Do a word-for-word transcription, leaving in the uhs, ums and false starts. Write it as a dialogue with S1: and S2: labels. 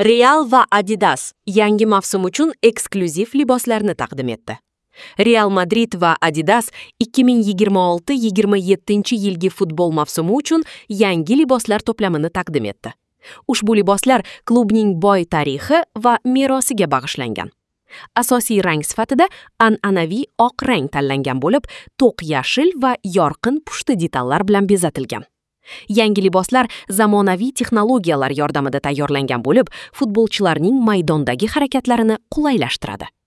S1: Real va Adidas yangi mavsum uchun eksklyuziv liboslarni taqdim etdi. Real Madrid va Adidas ikki ming yigirma olti yigirma yettinchi yilgi futbol mavsumi uchun yangi liboslar to'plamini taqdim etdi. Ushbu liboslar klubning boy tarixi va merosiga bag'ishlangan. Asosiy rang sifatida an'anaviy oq rang tanlangan bo'lib, to'q yashil va yorqin pushti detallar bilan bezatilgan. Yangi liboslar zamonaviy texnologiyalar yordamida tayyorlangan bo'lib, futbolchilarning maydondagi harakatlarini qulaylashtiradi.